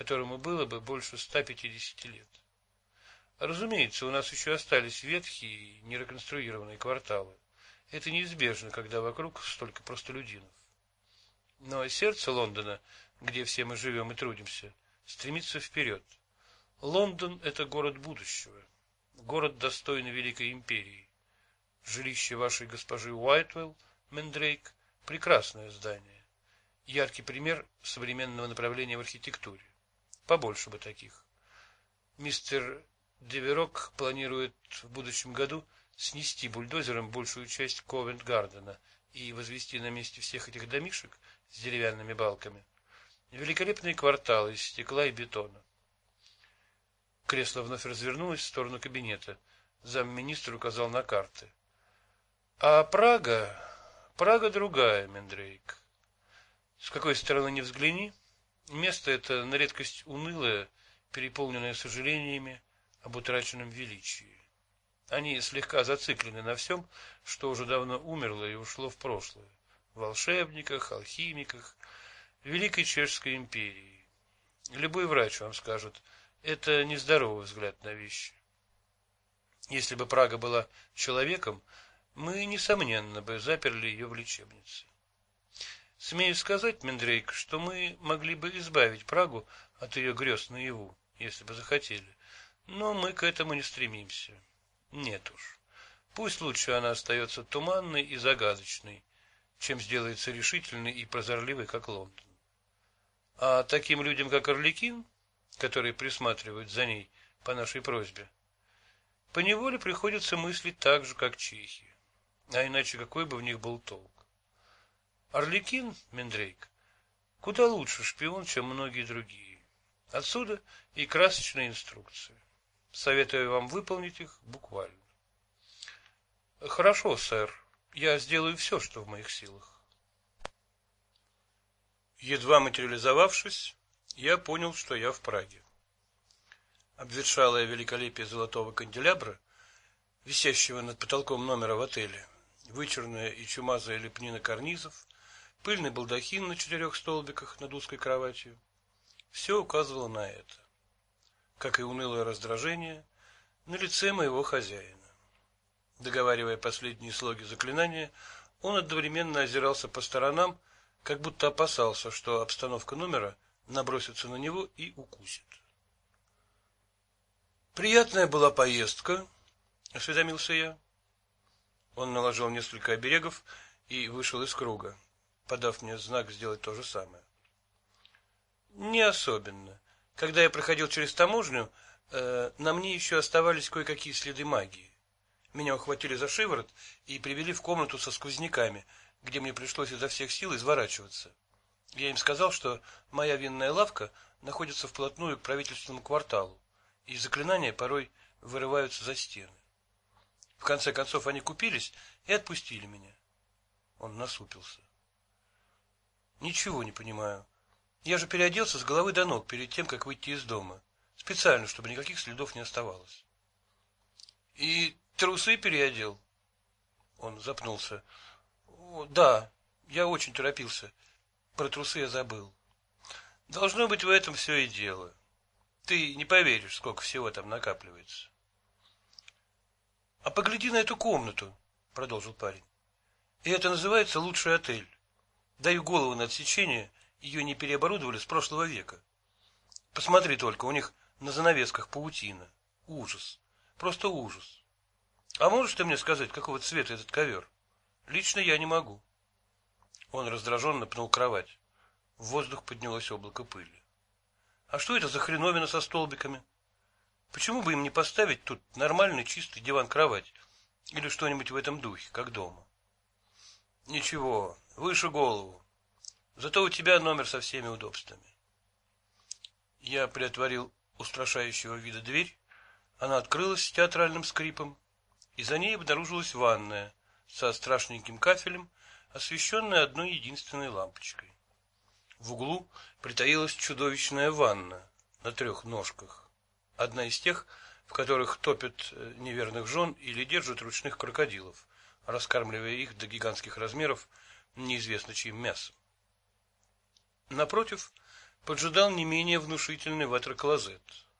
которому было бы больше 150 лет. Разумеется, у нас еще остались ветхие, нереконструированные кварталы. Это неизбежно, когда вокруг столько простолюдинов. Но сердце Лондона, где все мы живем и трудимся, стремится вперед. Лондон – это город будущего, город, достойный великой империи. Жилище вашей госпожи Уайтвелл, Мендрейк – прекрасное здание. Яркий пример современного направления в архитектуре. Побольше бы таких. Мистер Деверок планирует в будущем году снести бульдозером большую часть Ковент-Гардена и возвести на месте всех этих домишек с деревянными балками великолепные кварталы из стекла и бетона. Кресло вновь развернулось в сторону кабинета. Замминистра указал на карты. А Прага другая, Мендрейк. С какой стороны ни взгляни, место это на редкость унылое, переполненное сожалениями об утраченном величии. Они слегка зациклены на всем, что уже давно умерло и ушло в прошлое. Волшебниках, алхимиках, Великой Чешской империи. Любой врач вам скажет, это нездоровый взгляд на вещи. Если бы Прага была человеком, мы, несомненно, бы заперли ее в лечебнице. Смею сказать, Мендрейк, что мы могли бы избавить Прагу от ее грез наяву, если бы захотели, но мы к этому не стремимся. Нет уж. Пусть лучше она остается туманной и загадочной, чем сделается решительной и прозорливой, как Лондон. А таким людям, как Арлекин, которые присматривают за ней по нашей просьбе, поневоле приходится мыслить так же, как чехи. А иначе какой бы в них был толк? Арлекин, Мендрейк, куда лучше шпион, чем многие другие. Отсюда и красочные инструкции. Советую вам выполнить их буквально. Хорошо, сэр. Я сделаю все, что в моих силах. Едва материализовавшись, я понял, что я в Праге. Обветшалое великолепие золотого канделябра, висящего над потолком номера в отеле, вычурная и чумазая лепнина карнизов, пыльный балдахин на 4 столбиках над узкой кроватью — все указывало на это, как и унылое раздражение на лице моего хозяина. Договаривая последние слоги заклинания, он одновременно озирался по сторонам, как будто опасался, что обстановка номера набросится на него и укусит. «Приятная была поездка», — осведомился я. Он наложил несколько оберегов и вышел из круга, подав мне знак сделать то же самое. «Не особенно. Когда я проходил через таможню, на мне еще оставались кое-какие следы магии. Меня ухватили за шиворот и привели в комнату со сквозняками, где мне пришлось изо всех сил изворачиваться. Я им сказал, что моя винная лавка находится вплотную к правительственному кварталу, и заклинания порой вырываются за стены. В конце концов они купились и отпустили меня. Он насупился. Ничего не понимаю. Я же переоделся с головы до ног перед тем, как выйти из дома, специально, чтобы никаких следов не оставалось. И трусы переодел? Он запнулся. Да, я очень торопился. Про трусы я забыл. Должно быть, в этом все и дело. Ты не поверишь, сколько всего там накапливается. — А погляди на эту комнату, — продолжил парень. — И это называется лучший отель. Даю голову на отсечение, ее не переоборудовали с прошлого века. Посмотри только, у них на занавесках паутина. Ужас. Просто ужас. А можешь ты мне сказать, какого цвета этот ковер? Лично я не могу. Он раздраженно пнул кровать. В воздух поднялось облако пыли. А что это за хреновина со столбиками? Почему бы им не поставить тут нормальный чистый диван-кровать или что-нибудь в этом духе, как дома? Ничего, выше голову. Зато у тебя номер со всеми удобствами. Я приотворил устрашающего вида дверь, она открылась с театральным скрипом, и за ней обнаружилась ванная со страшненьким кафелем, освещенная одной единственной лампочкой. В углу притаилась чудовищная ванна на 3 ножках, одна из тех, в которых топят неверных жен или держат ручных крокодилов, раскармливая их до гигантских размеров неизвестно чьим мясом. Напротив поджидал не менее внушительный ватер-клозет.